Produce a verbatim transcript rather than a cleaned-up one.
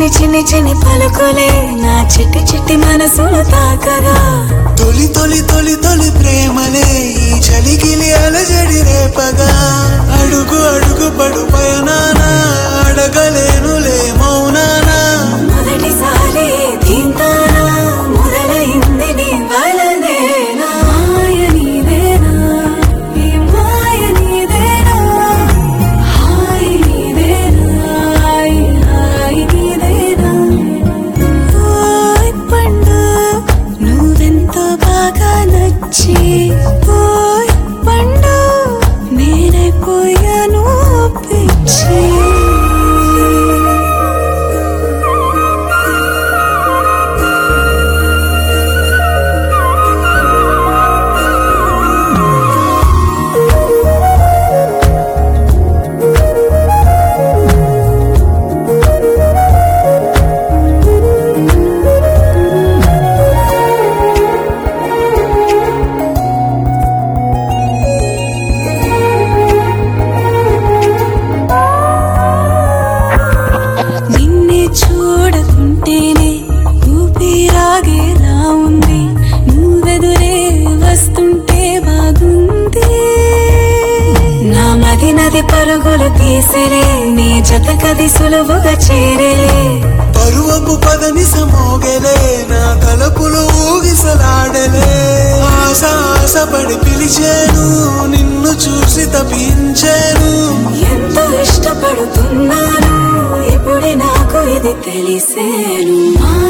చిన్ని చిన్ని చిన్ని పలుకులే నా చిట్టి చిట్టి మనసులు తాకగా తొలి తొలి తొలి తొలి ప్రేమలే ఈ చలికిలి అలజడి రేపగా అడుగు అడుగు పడు పయనానా అడగలేనులే మౌనానా మొదటిసారి దీంతానా మొదలైంది నీ వలనేనా మాయ నీదేనా ఈ మాయ నీదేనా హాయ్ నీదేనా హాయ్ హాయ్ నీదేనా ఓయ్ పండు నువ్వెంతో బాగా నచ్చి ఓయ్ పండు నేనైపోయాను పిచ్చి చూడకుంటేనే ఊపిరాగేలా ఉంది నువ్వెదురే వస్తుంటే బాగుంది నా మది నది పరుగులు తీసిరే నీ జత కది సులువుగా చేరేలే పరువపు పదని సమోగలే నా తలపులు ఊగిసలాడలే ఆశ ఆశపడి పిలిచాను నిన్ను చూసి తపించాను ఎంతో ఇష్టపడుతున్నాను ఇప్పుడే నాకు ఇది తెలిసేను